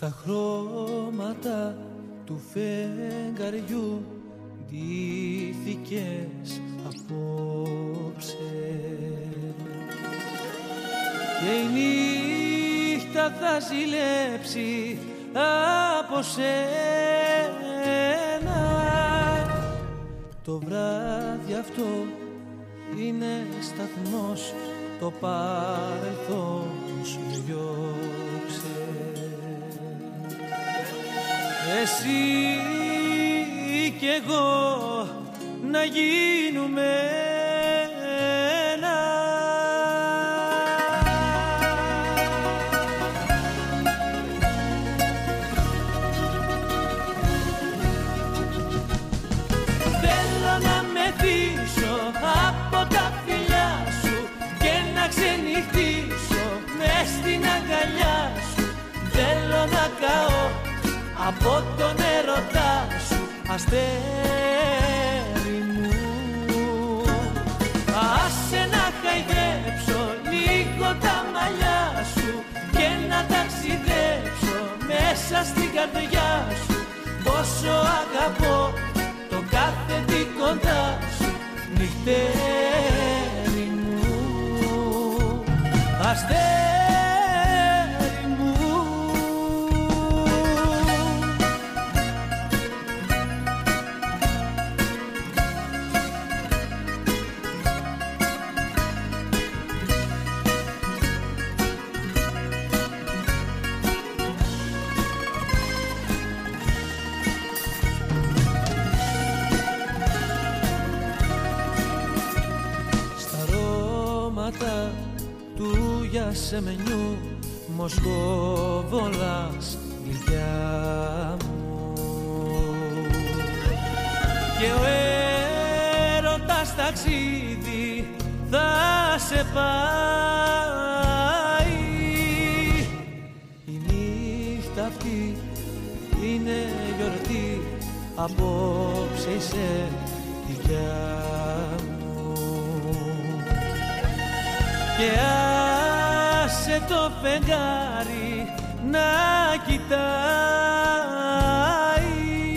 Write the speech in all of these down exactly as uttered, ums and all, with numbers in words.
Στα χρώματα του φεγγαριού ντύθηκες απόψε και η νύχτα θα ζηλέψει από σένα. Το βράδυ αυτό είναι σταθμός, το παρελθόν σου διώξε. Εσύ κι εγώ να γίνουμε ένα. Θέλω να μεθύσω από τα φιλιά σου και να ξενυχτήσω μες στην αγκαλιά σου. Θέλω να καώ από τον έρωτά σου, αστέρι μου. Άσε να χαϊδέψω λίγο τα μαλλιά σου και να ταξιδέψω μέσα στην καρδιά σου. Πόσο αγαπώ το κάθε τι κοντά σου, νυχτέρι μου, αστέρι. Του Γιασεμενιού Μοσκοβόλας γλυκιά μου και ο έρωτας ταξίδι θα σε πάει. Η νύχτα αυτή είναι γιορτή, απόψε είσαι δικιά μου. Και άσε το φεγγάρι να κοιτάει.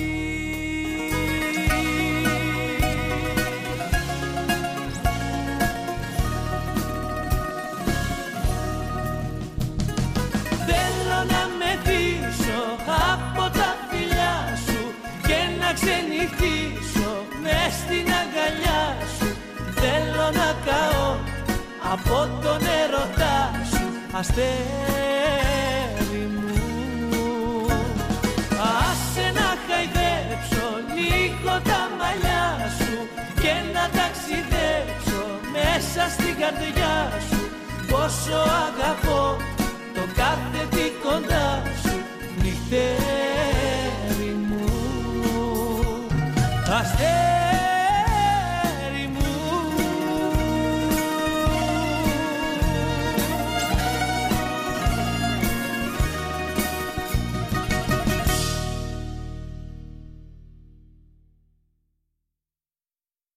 Θέλω να μεθύσω από τα φιλιά σου και να ξενυχτήσω μες στην αγκαλιά σου. Θέλω να καώ από τον έρωτά σου, αστέρι μου. Άσε να χαϊδέψω λίγο τα μαλλιά σου και να ταξιδέψω μέσα στην καρδιά σου. Πόσο αγαπώ το κάθε τι κοντά σου, νυχτέ.